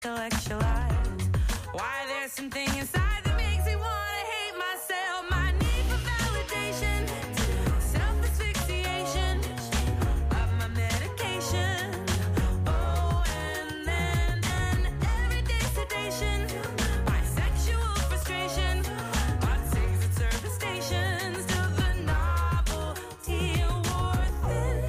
Intellectualize why there's something inside that makes me wanna hate myself. My need for validation, self-asphyxiation of my medication. Oh, and then everyday sedation, my sexual frustration, hot cigs at service stations, till the novelty wore thin.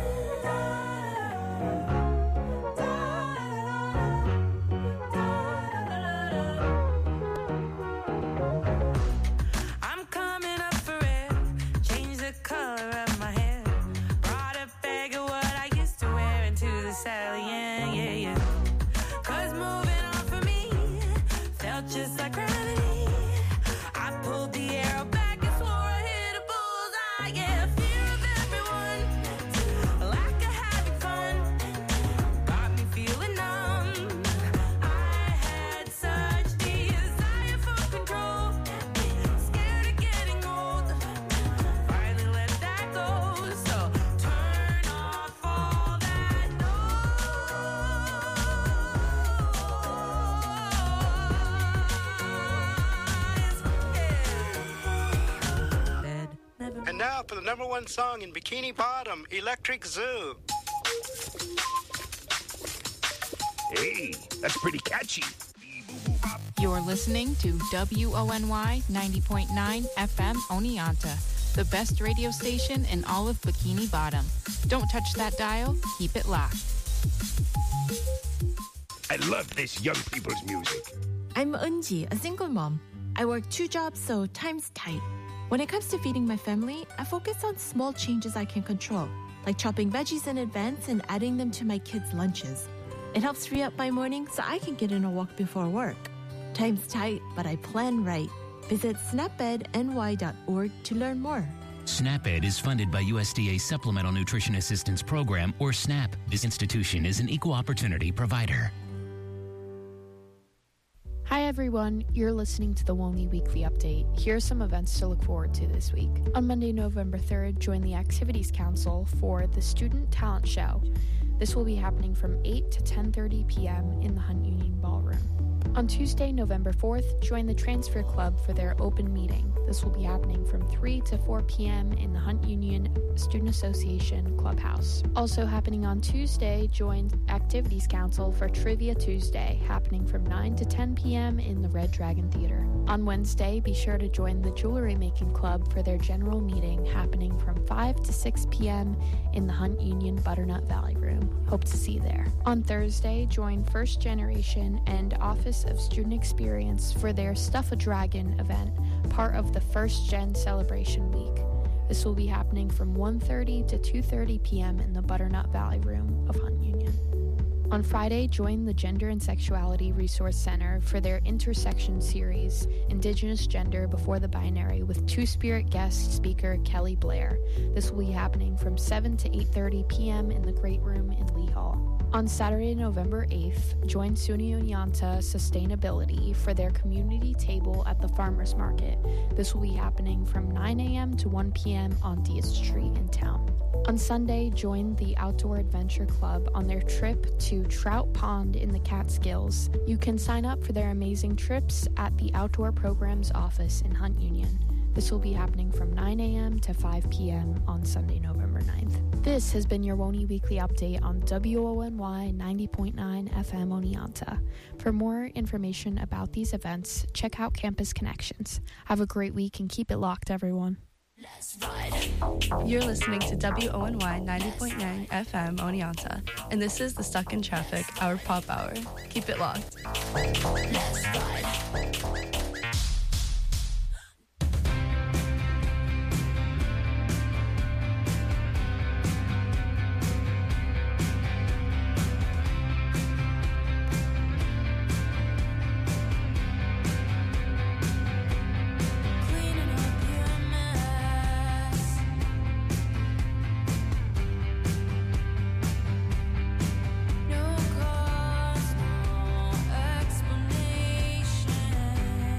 I'm coming up for air, change the color of my hair, brought a bag of what I used to wear into the alley, yeah. Cause moving on for me felt just like gravity. I pulled the arrow back and swore I hit a bullseye, yeah. Fear of everyone, lack of having fun, got me feeling numb. I had such desire for control, scared of getting old, finally let that go. So turn off all that noise. And now for the number one song in Bikini Bottom, Electric Zoo. Hey, that's pretty catchy. You're listening to WONY 90.9 FM Oneonta, the best radio station in all of Bikini Bottom. Don't touch that dial, keep it locked. I love this young people's music. I'm Eunji, a single mom. I work 2 jobs, so time's tight. When it comes to feeding my family, I focus on small changes I can control, like chopping veggies in advance and adding them to my kids' lunches. It helps free up my morning so I can get in a walk before work. Time's tight, but I plan right. Visit snapedny.org to learn more. SNAP-Ed is funded by USDA Supplemental Nutrition Assistance Program, or SNAP. This institution is an equal opportunity provider. Hi everyone, you're listening to the WONY Weekly Update. Here are some events to look forward to this week. On Monday, November 3rd, join the Activities Council for the Student Talent Show. This will be happening from 8 to 10:30 p.m. in the Hunt Union Ballroom. On Tuesday, November 4th, join the Transfer Club for their open meeting. This will be happening from 3 to 4 p.m. in the Hunt Union Student Association Clubhouse. Also happening on Tuesday, join Activities Council for Trivia Tuesday, happening from 9 to 10 p.m. in the Red Dragon Theater. On Wednesday, be sure to join the Jewelry Making Club for their general meeting, happening from 5 to 6 p.m. in the Hunt Union Butternut Valley Room. Hope to see you there. On Thursday, join First Generation and Office of Student Experience for their Stuff a Dragon event, part of the First Gen Celebration Week. This will be happening from 1:30 to 2:30 p.m. in the Butternut Valley Room of Hunt Union. On Friday, join the Gender and Sexuality Resource Center for their Intersection series, Indigenous Gender Before the Binary, with Two-Spirit guest speaker Kelly Blair. This will be happening from 7 to 8:30 p.m. in the Great Room in Lee Hall. On Saturday, November 8th, join SUNY Oneonta Sustainability for their community table at the Farmers Market. This will be happening from 9 a.m. to 1 p.m. on Diaz Street in town. On Sunday, join the Outdoor Adventure Club on their trip to Trout Pond in the Catskills. You can sign up for their amazing trips at the Outdoor Programs office in Hunt Union. This will be happening from 9 a.m. to 5 p.m. on Sunday, November 9th. This has been your WONY Weekly Update on WONY 90.9 FM Oneonta. For more information about these events, check out Campus Connections. Have a great week and keep it locked, everyone. Let's ride. You're listening to WONY 90.9 FM Oneonta, and this is the Stuck in Traffic, our pop hour. Keep it locked. Let's ride. No cause, no explanation.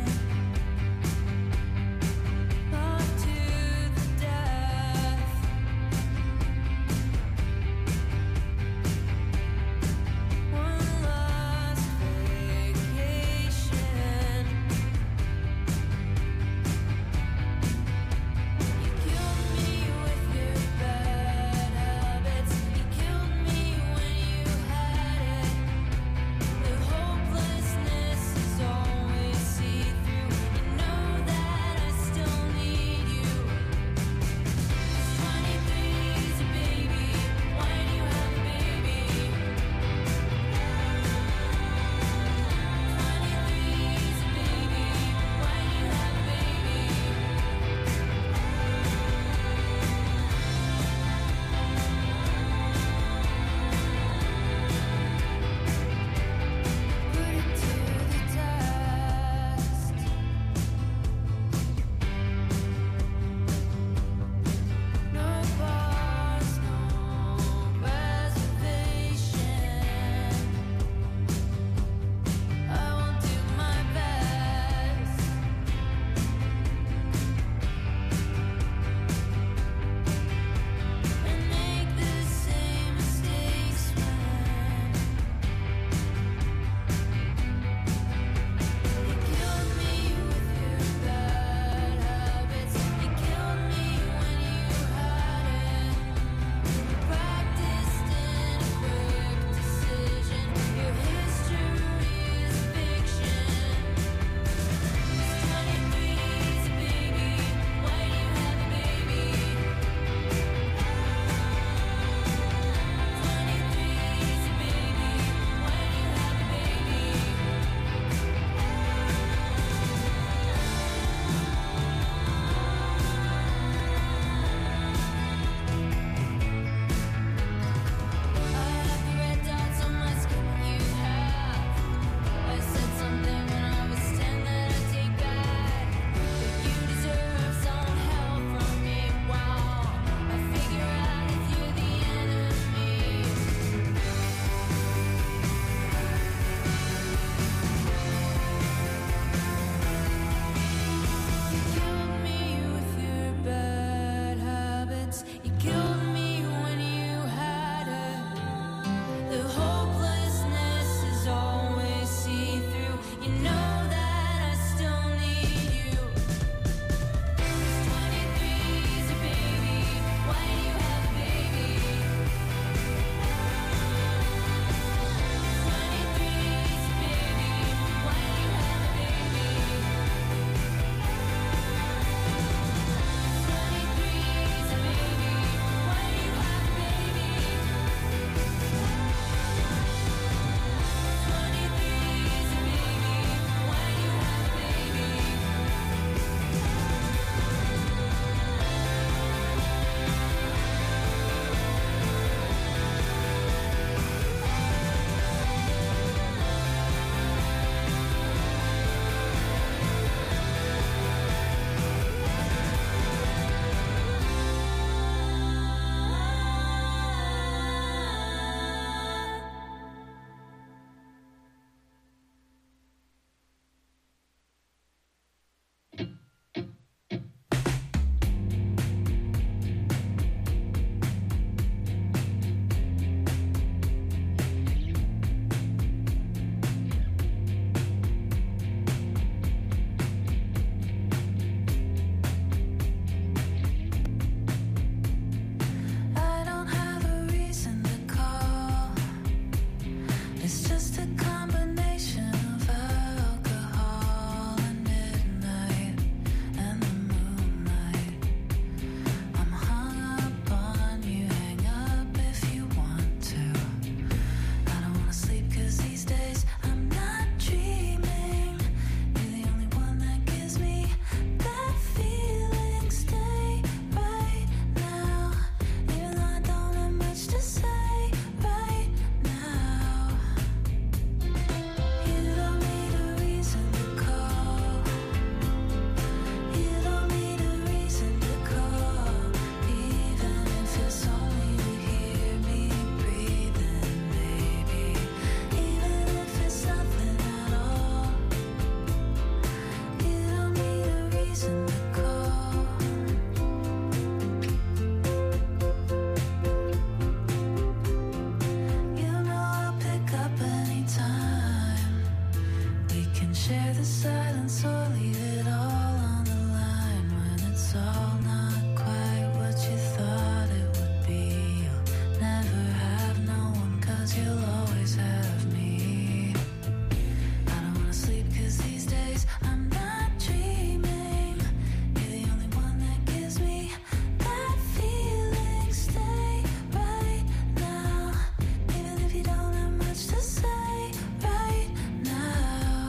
share the silence or leave it all on the line when it's all not quite what you thought it would be. You'll never have no one 'cause you'll always have me. I don't wanna sleep 'cause these days I'm not dreaming. You're the only one that gives me that feeling. Stay right now, even if you don't have much to say right now.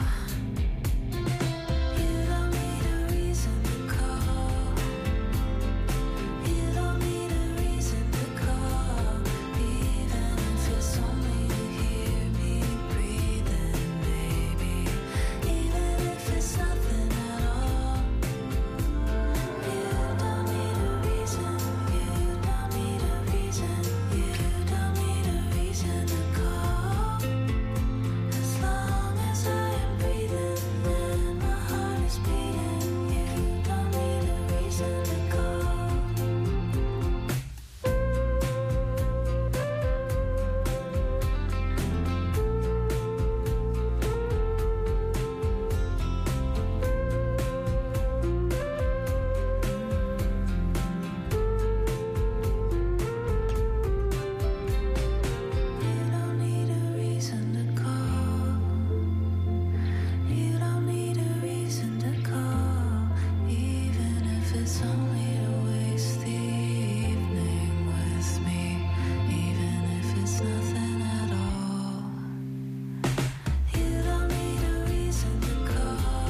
You don't need a reason to call. You don't need a reason to call, even if it's only to hear me breathing, baby. Even if it's nothing at all. You don't need a reason. You don't need a reason. You don't need a reason to call. As long as I am breathing and my heart is beating, you don't need a reason to call. You don't need a reason to call. You don't need a reason to call, even if it's only to waste the evening with me, even if it's nothing at all. You don't need a reason to call.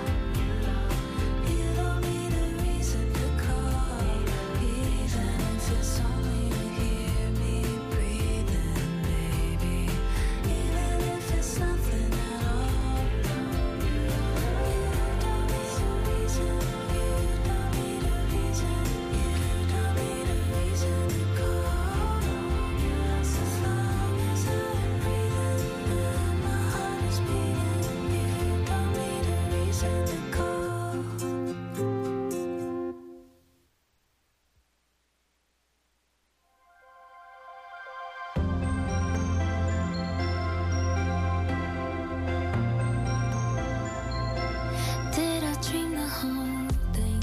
You don't need a reason to call, even if it's only to hear me breathing, baby. Even if it's nothing at all. You don't need a reason. You don't need a reason. You don't need a reason to call. As long as I'm breathing and my heart is beating, you don't need a reason to call. Did I dream the whole thing?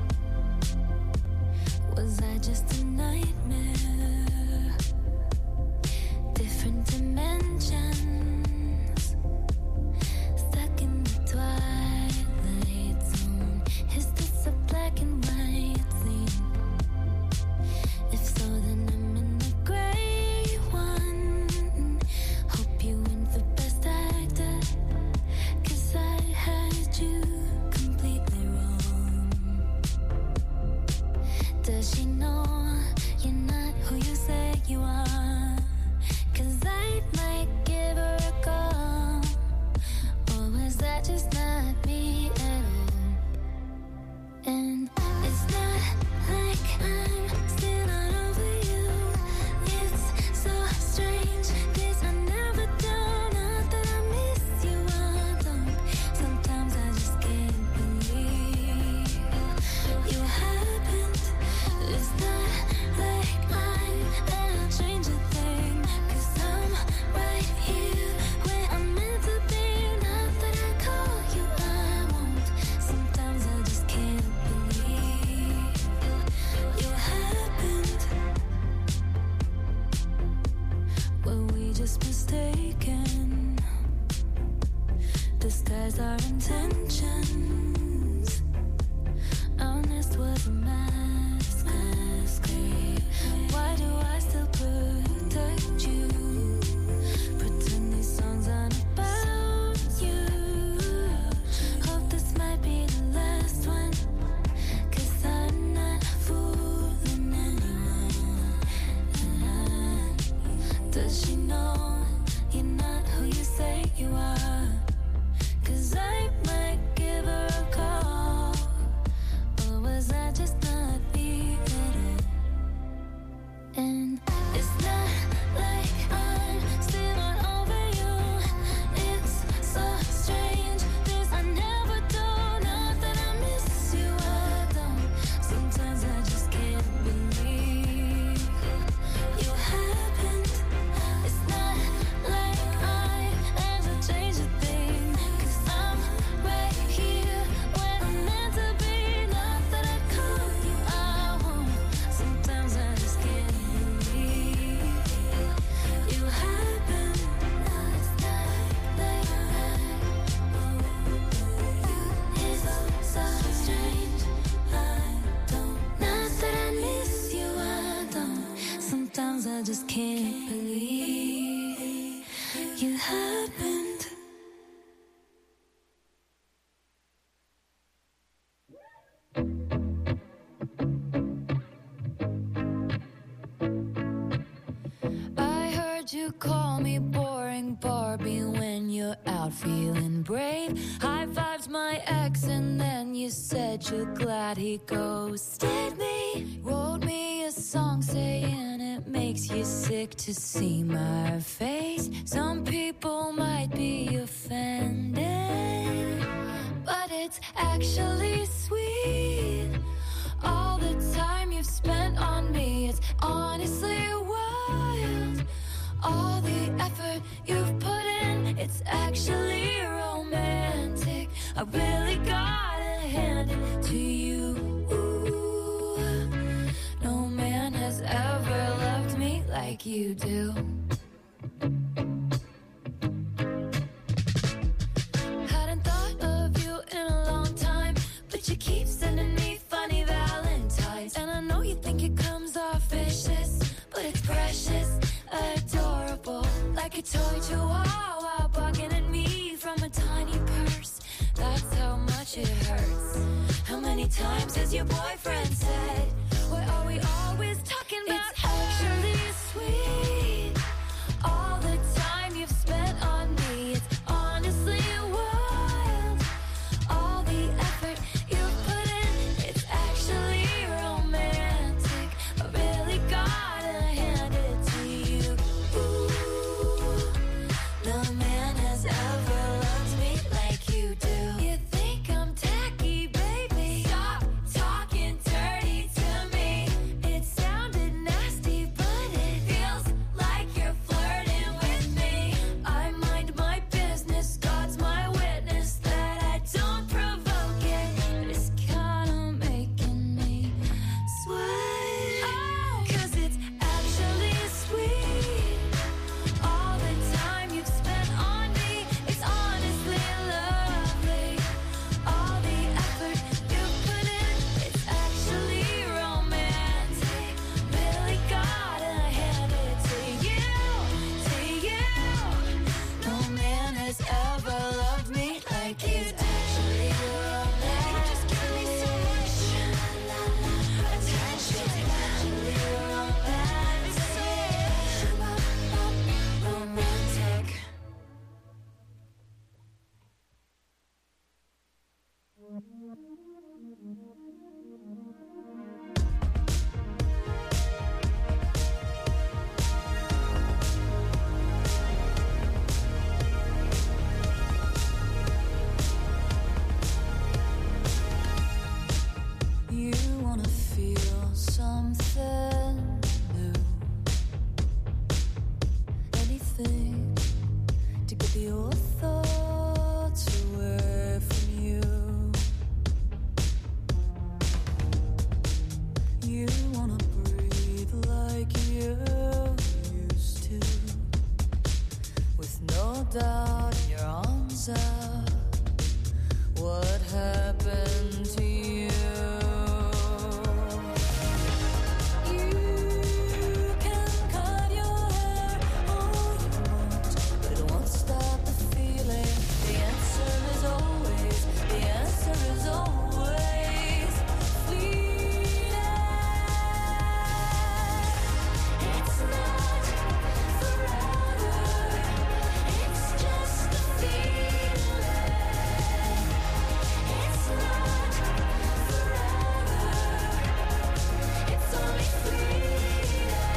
Was I just a nightmare? Different dimensions, stuck in the twilight zone. Is this a black and white scene? If so, then I'm in the gray one. Hope you win for best actor, 'cause I had you completely wrong. Does she know you're not who you say you are? 'Cause I might give her a call. Or was that just not me at all? And it's not like I'm still not over you. It's so strange, 'cause I never do. Not that I miss you, I don't. Sometimes I just can't believe you happened. It's not like I'm gonna change a thing, 'cause I'm right here where I'm meant to be. Not that I call you, I won't. Sometimes I just can't believe you happened. Were we just mistaken? Disguise our intentions. Our nest was a mask. Why do I still protect you? Pretend these songs aren't about you. Hope this might be the last one, 'cause I'm not fooling anyone. Does she know you're not who you say you are? 'Cause I might give her a call. Or was I just not me at all? And it's not like I'm call me boring Barbie when you're out feeling brave. High fives my ex and then you said you're glad he ghosted me. Wrote me a song saying it makes you sick to see my face. Some people might be offended, but it's actually sweet. All the time you've spent on me, it's honestly wild. All the effort you've put in, it's actually romantic. I really gotta hand it to you. No man has ever loved me like you do. Hadn't thought of you in a long time, but you keep sending me funny valentines. And I know you think it comes off vicious, but it's precious, adorable, like a toy chihuahua barking at me from a tiny purse. That's how much it hurts. How many times has your boyfriend said, why are we always talking about it's actually sweet. All the time you've spent on me, it's honestly wild. All the effort you've put in, it's actually romantic. I really gotta hand it to you. No man has ever loved me like you do. You think I'm tacky, baby? Stop talking dirty to me. It sounded nasty, but it feels like you're flirting with me. I mind my business, God's my witness that I don't provoke it, but it's kinda making me sweat. 'Cause it's actually sweet. All the time you've spent on me, it's honestly lovely. All the effort you've put in, it's actually romantic. Really gotta hand it to you, to you. No man has ever loved me like you do. Actually romantic. You just give me so much attention. Actually romantic. Romantic. You wanna feel something new. Anything to get your thoughts away from you. You wanna breathe like you used to, with no doubt in your arms out. What happened to you? You can cut your hair all you want, but it won't stop the feeling. The answer is always fleeting. It's not forever, it's just a feeling. It's not forever, it's only fleeting.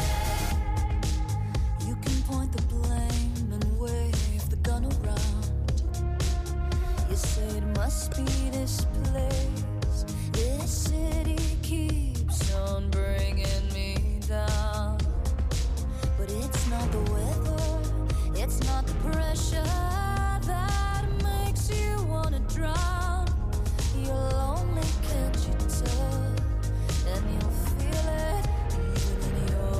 You can point the blame and wave the gun around. You say it must be this place. This city keeps on bringing me down. But it's not the weather, it's not the pressure that makes you wanna drown. You're lonely, can't you tell? And you'll feel it even in your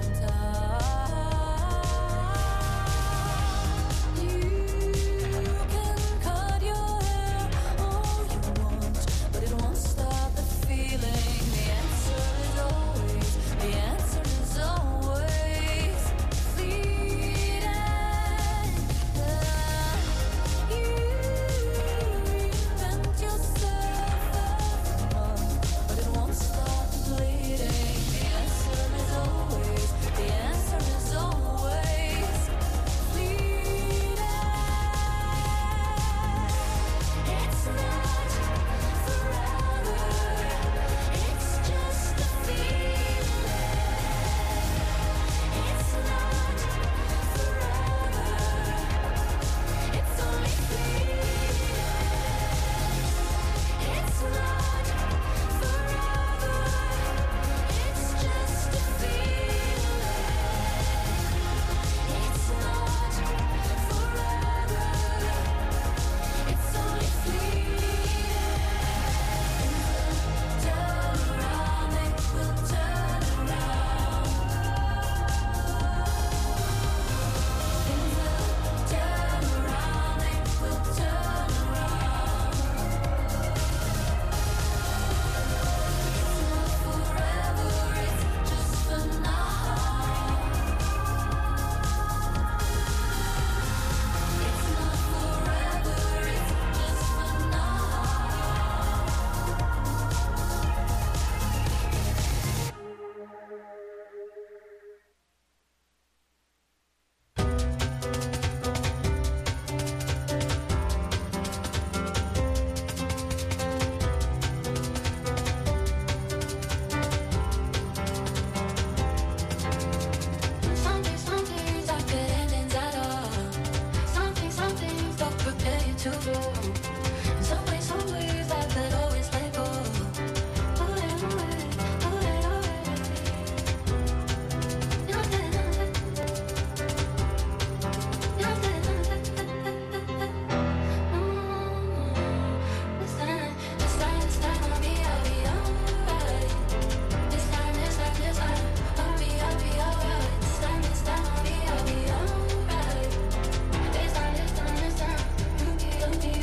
hometown. You can cut your hair all you want, but it won't stop the feeling. The answer is always fleeting. to do. In some ways, I could always let go. I'll be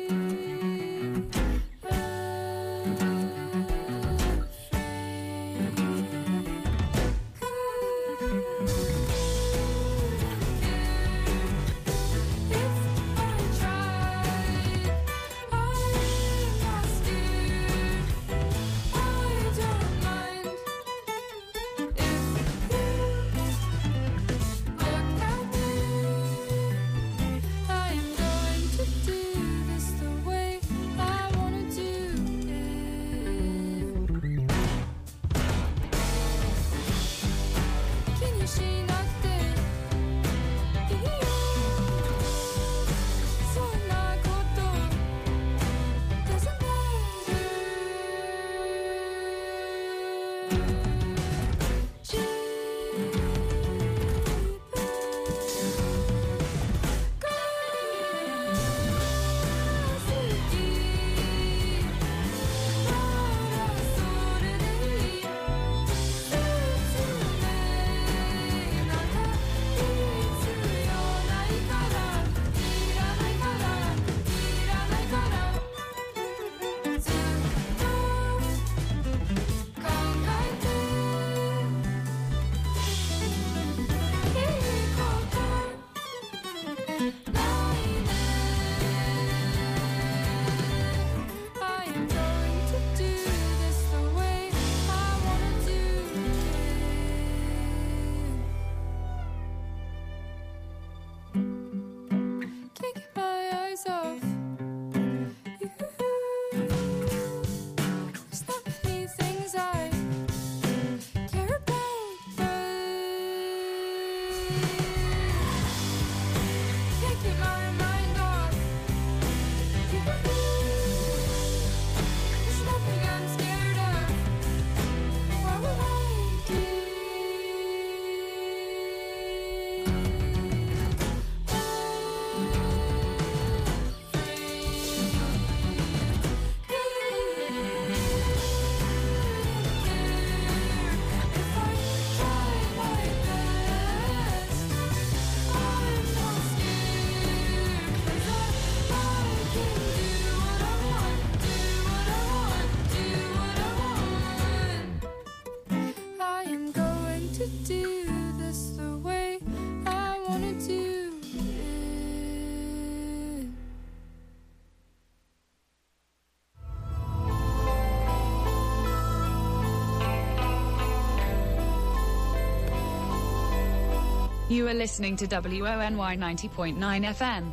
You are listening to WONY 90.9 FM.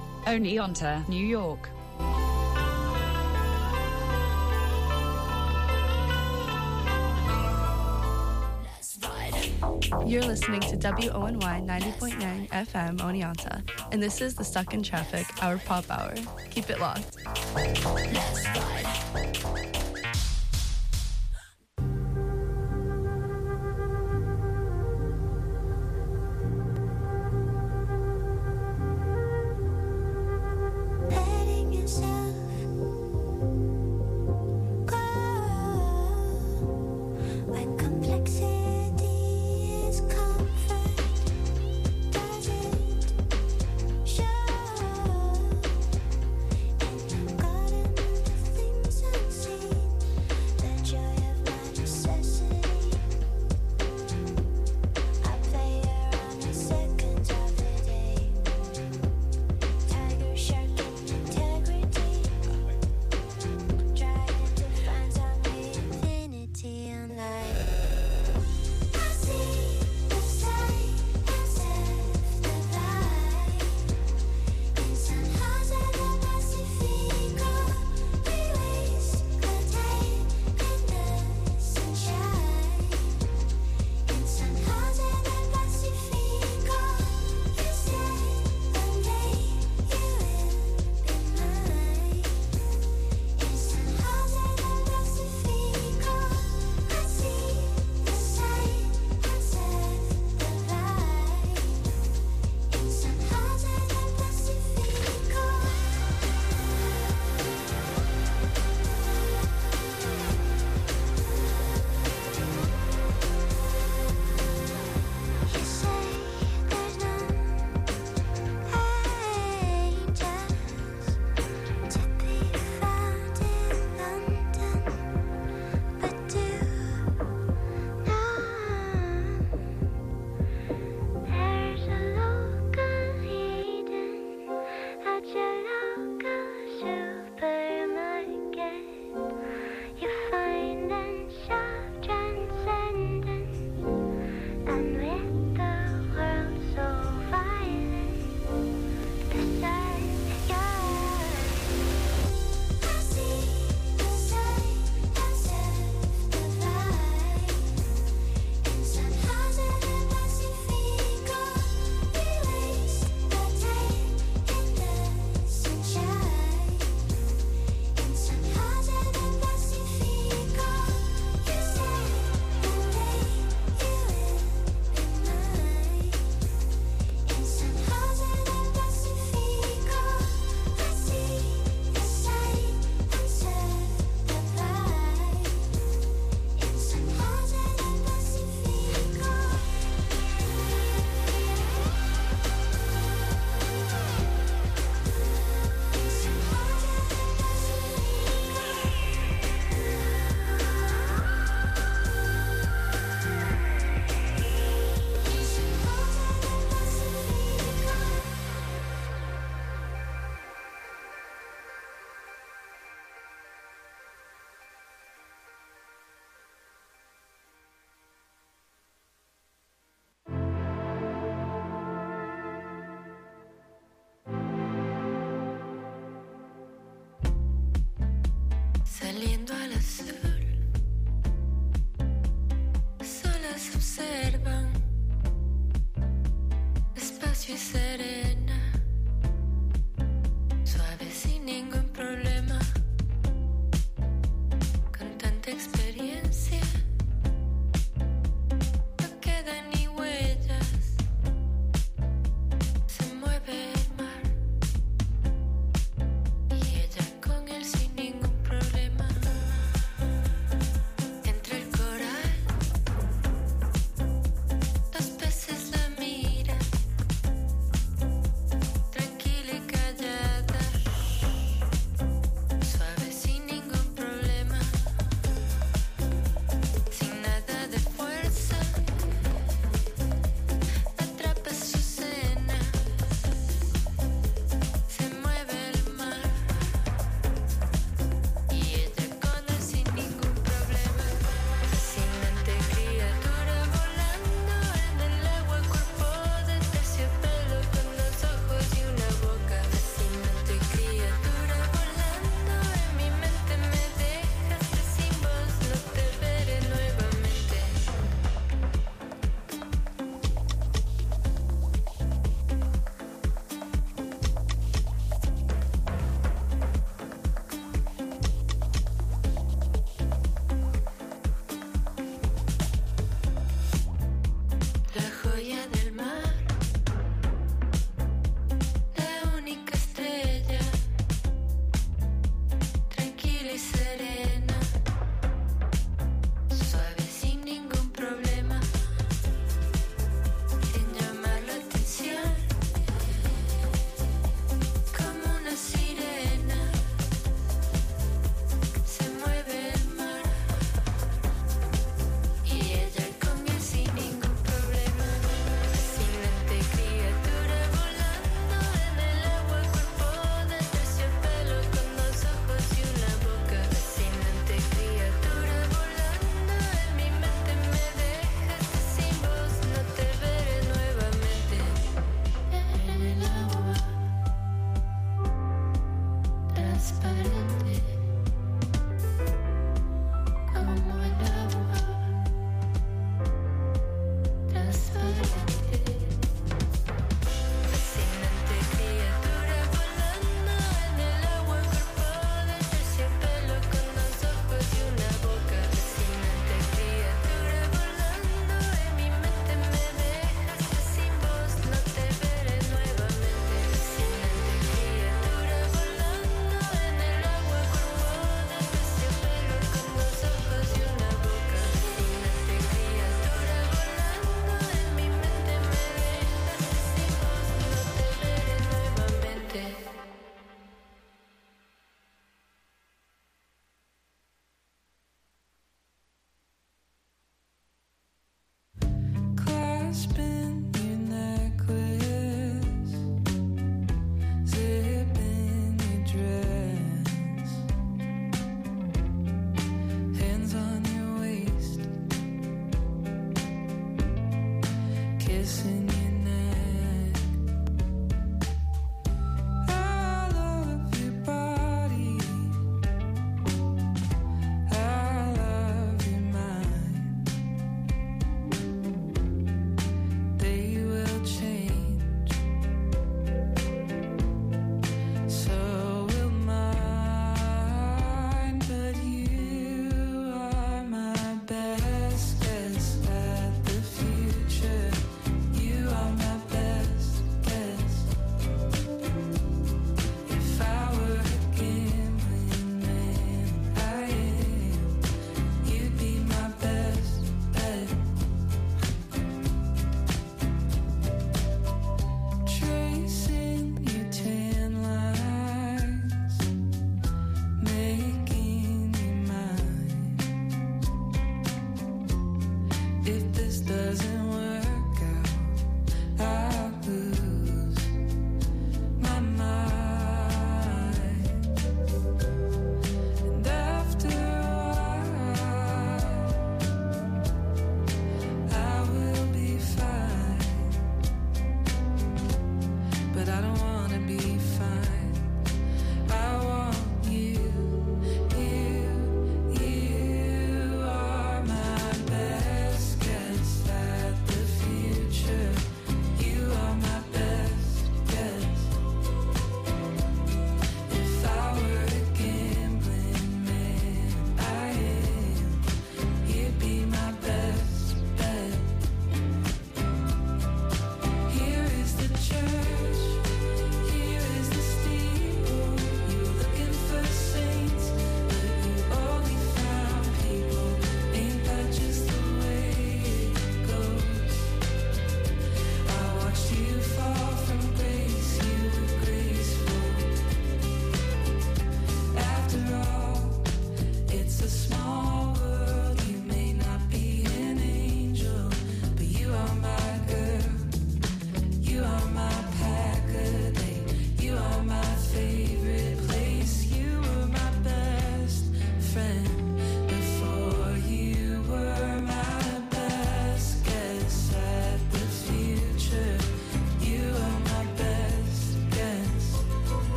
Oneonta, New York. You're listening to WONY 90.9 FM Oneonta, and this is the Stuck in Traffic, our pop hour. Keep it locked. Let's ride. See transparente como el agua, transparente, fascinante criatura volando en el agua, cuerpo de terciopelo con dos ojos y una boca, fascinante criatura volando en mi mente, me dejaste sin voz, no te veré nuevamente, fascinante criatura volando en el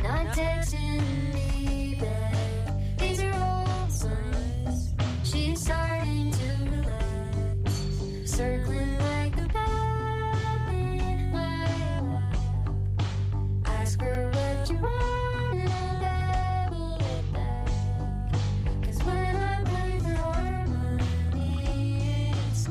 not texting me back. These are all signs she's starting to relax, circling like a bat in my lap. Ask her what you want and I'll double it back. 'Cause when I play for harmony, it's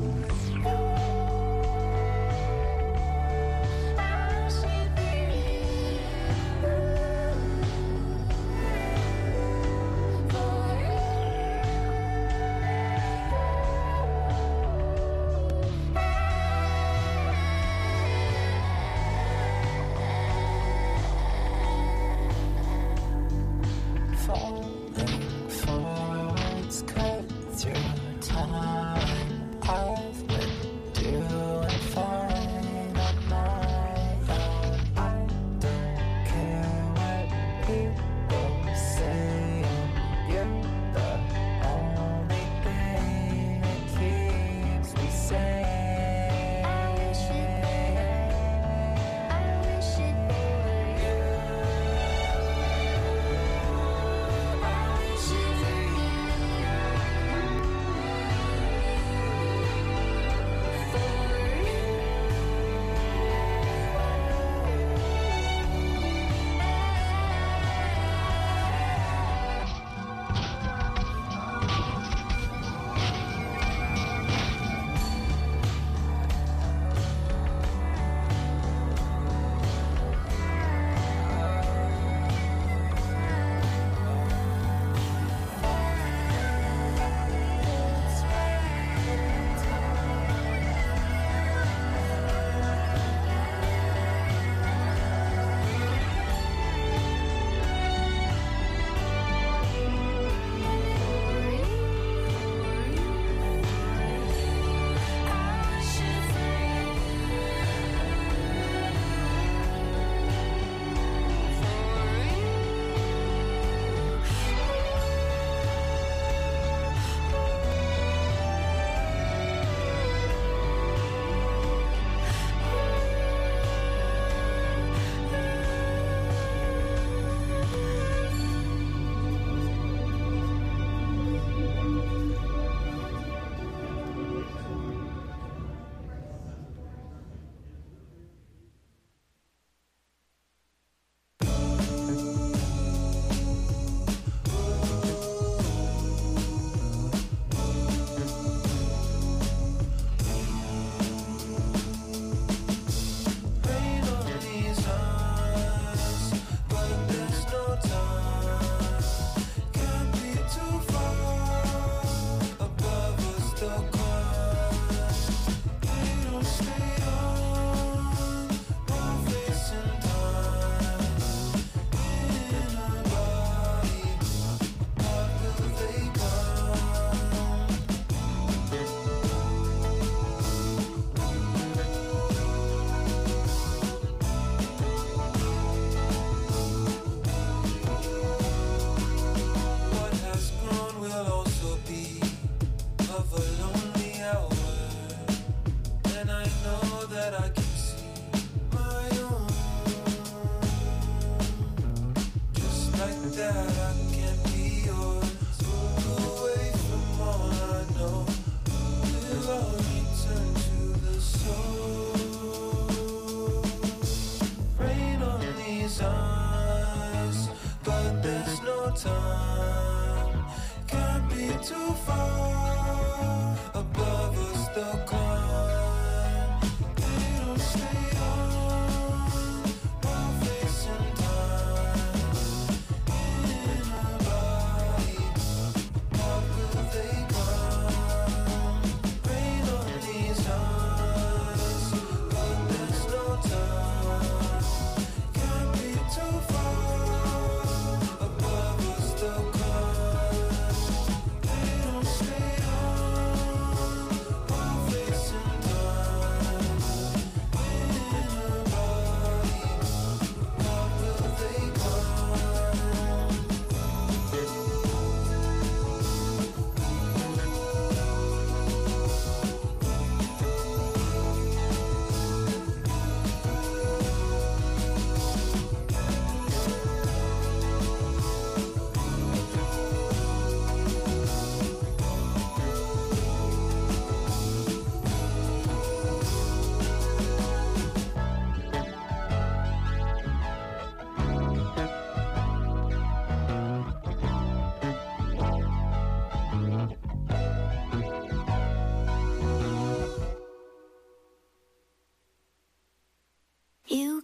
too far above us.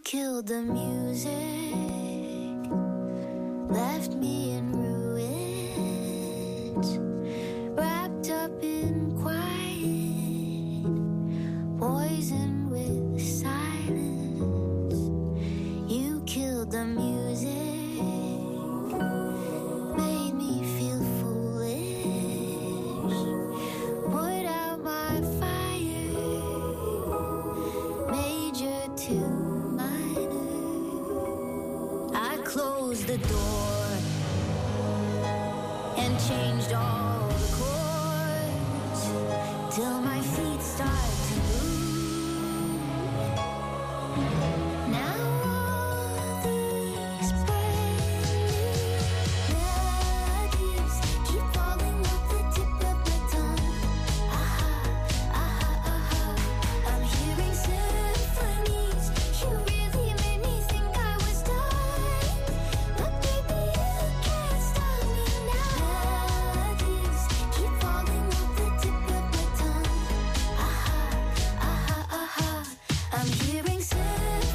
killed the music, left me in ruins, wrapped up in quiet, poisoned with silence. You killed the music, made me feel foolish, put out my fire, major to closed the door and changed all the chords till my feet start to move. Now all these brand new melodies keep falling off the tip of my tongue. Aha, aha, aha, I'm hearing symphonies. You really made me think I was done. I'm hearing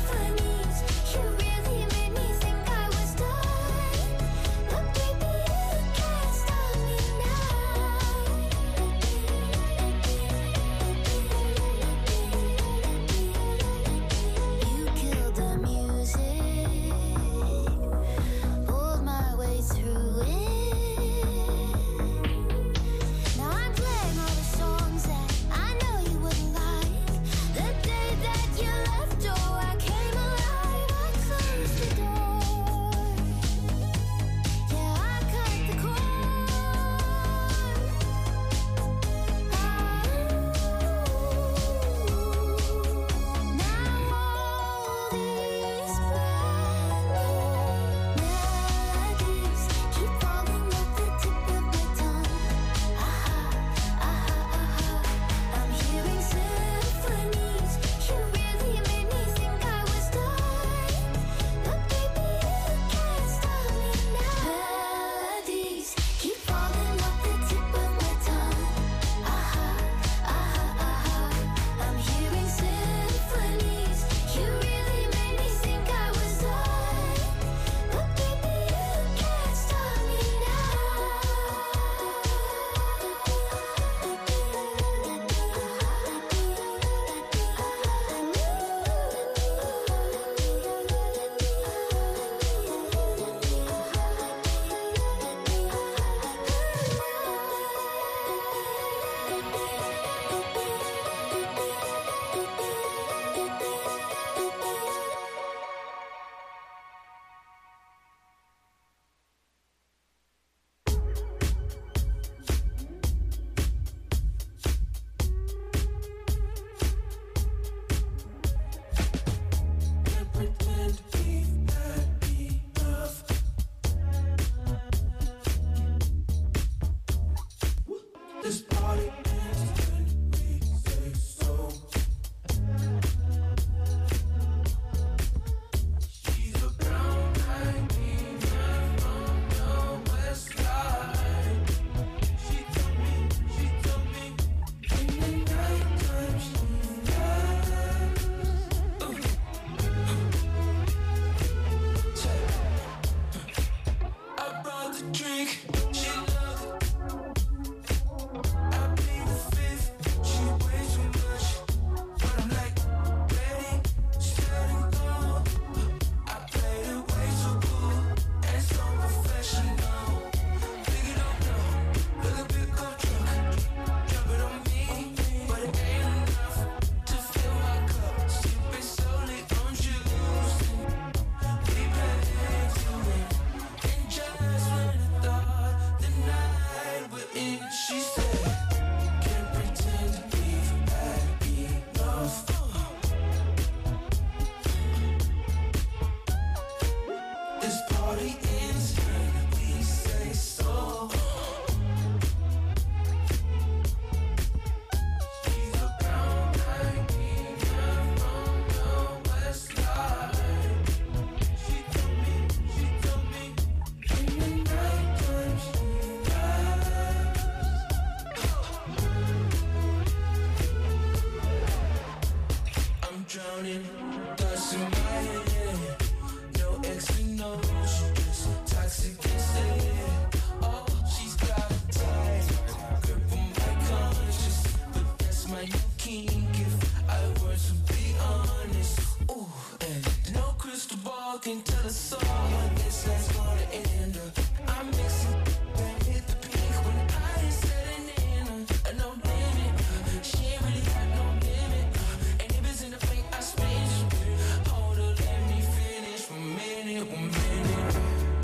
walking to the soul. This night's gonna end. I'm mixing and hit the peak when I ain't setting in. No limit, she ain't really got no limit. And if it's in the fake, I spin. Hold up, let me finish 1 minute, 1 minute.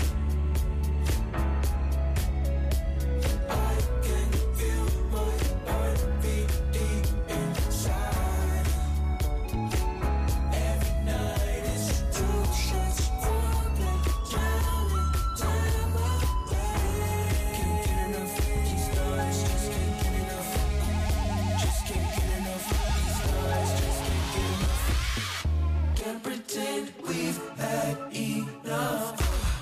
I can feel my heart beat deep inside. Every night is 2 shots for black, drowning time away. Can't get enough of these stars, just can't get enough. Just can't get enough of these stars, just can't get enough. Can't pretend we've had enough.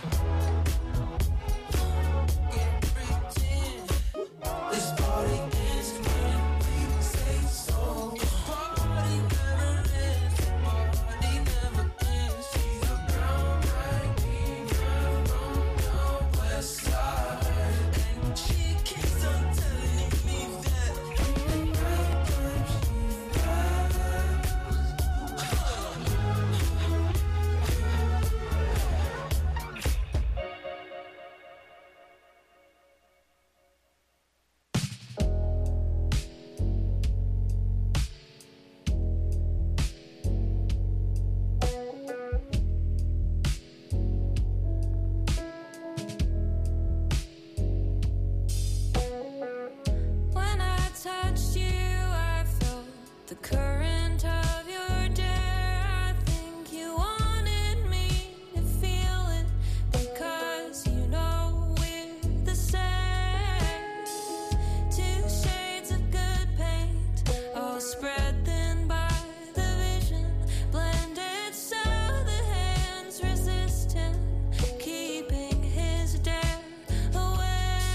Can't pretend this party ends when we say so. Party never ends, party never ends. She's a brown eyed queen from the west side, and she keeps on telling me that the right time she's When I touched you, I felt the current of your dare. I think you wanted me to feel it because you know we're the same. 2 shades of good paint, all spread thin by the vision, blended so the hands resist him, keeping his dare away.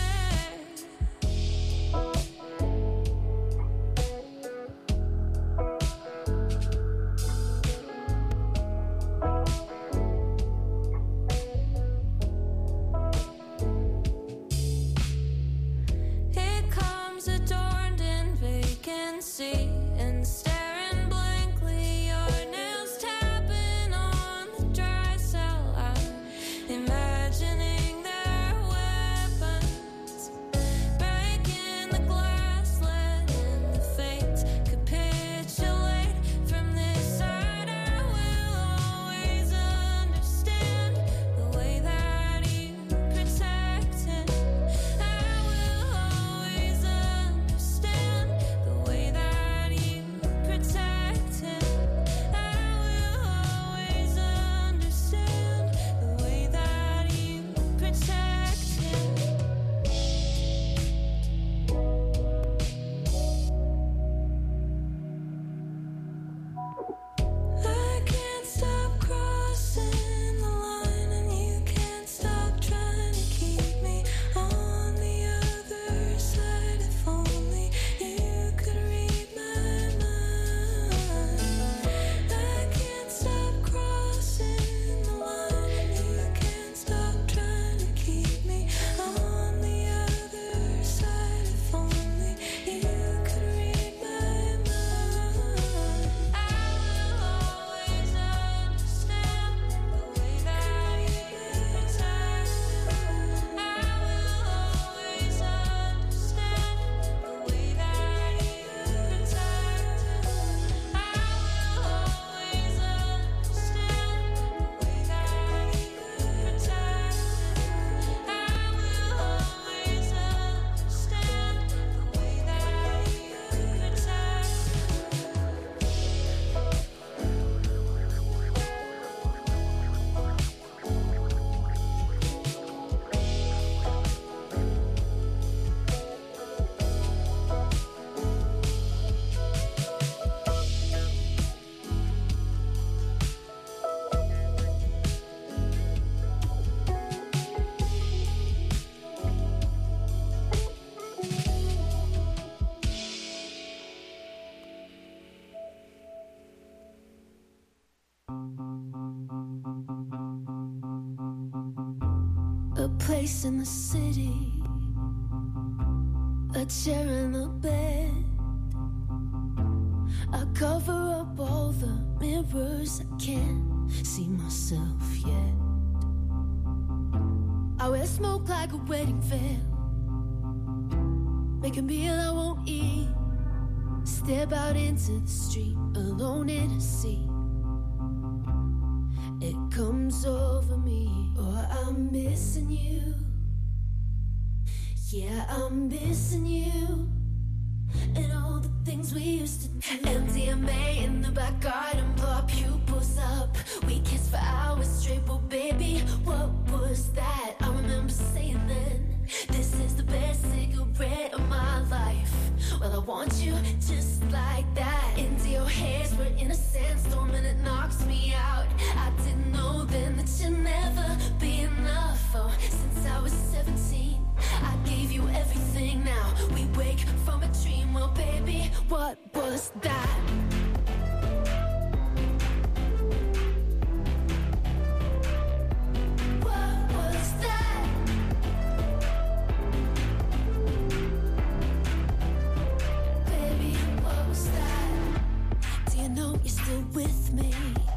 It comes adorned in vacancy and staring blankly, your nails tapping on the dry cell. I'm imagining their weapons, breaking the glass, letting the fates capitulate. From this side, I will always understand the way that you protect him. I will always understand the way that you protect him. I will always understand the way that you protect him. I can't stop crossing the line, and you can't stop trying to keep me on the other side. If only you could read my mind. I can't stop crossing the line, and you can't stop trying to keep me on the other side. If only you could read my mind. I will always understand the way that you protect. I will always understand the way that you protect. I will always understand the way that you protect. I will always understand the way that a place in the city, a chair and a bed. I cover up all the mirrors I can't see myself yet. I wear smoke like a wedding veil, make a meal I won't eat, step out into the street alone in a sea. It comes over me, oh, I'm missing you. Yeah, I'm missing you. And all the things we used to do. MDMA in the back garden, blow our pupils up. We kissed for hours straight, but baby, what was that? I remember saying then, this is the best cigarette of my life. Well, I want you just like that. Into your hairs, we're in a sandstorm and it knocks me out. I didn't know then that you'd never be enough. Oh, since I was 17, I gave you everything. Now we wake from a dream. Well, baby, what was that? What was that? Baby, what was that? Do you know you're still with me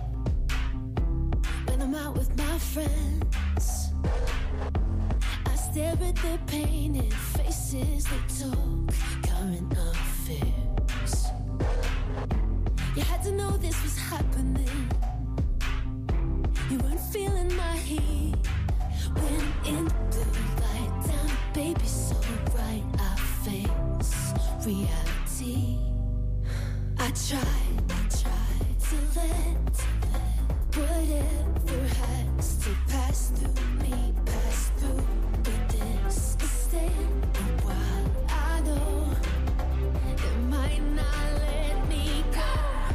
when I'm out with my friends? I stare at their painted faces, they talk current affairs. You had to know this was happening. You weren't feeling my heat when in the blue light down, baby, so bright I face reality. I tried to let whatever has to pass through me, pass through. But this is staying a while. I know it might not let me go.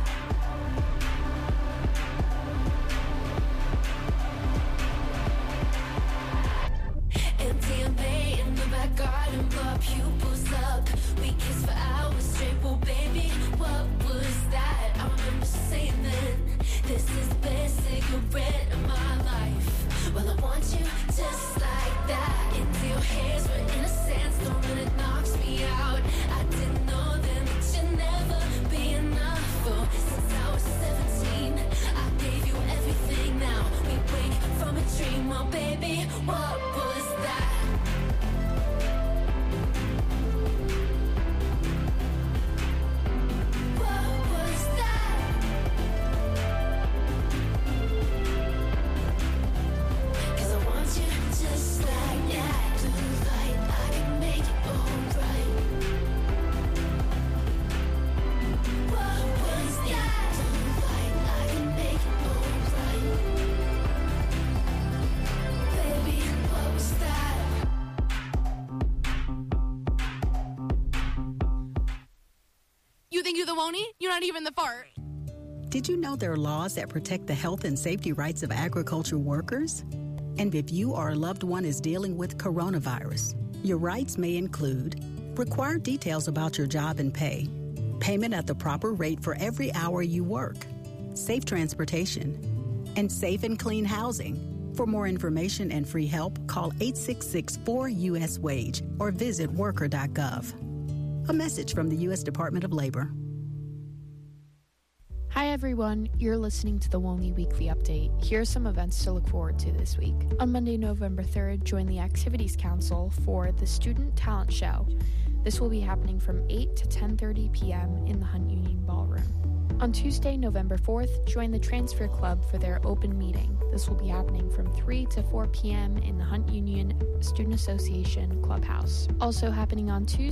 MDMA in the back garden, blow our pupils up. We kissed for hours straight, well, baby, what was that? I remember saying then, this is the best cigarette of my life. Well, I want you just like that. Into your hairs, we're in a sandstorm and it knocks me out. I didn't know then that you'd never be enough. Oh, since I was 17, I gave you everything. Now we wake from a dream. Well, baby, what was that? What was that? 'Cause I want you just like that. Blue light, I can make it alright. What was that? Blue light, I can make it alright. Baby, what was that? You think you're the Woney? You're not even the fart. Did you know there are laws that protect the health and safety rights of agricultural workers? And if you or a loved one is dealing with coronavirus, your rights may include required details about your job and pay, payment at the proper rate for every hour you work, safe transportation, and safe and clean housing. For more information and free help, call 866-4US-WAGE or visit worker.gov. A message from the U.S. Department of Labor. Hi everyone, you're listening to the Woney Weekly Update. Here are some events to look forward to this week. On Monday, November 3rd, join the Activities Council for the Student Talent Show. This will be happening from 8 to 10:30 p.m. in the Hunt Union Ballroom. On Tuesday, November 4th, join the Transfer Club for their open meeting. This will be happening from 3 to 4 p.m. in the Hunt Union Student Association Clubhouse. Also happening on Tuesday,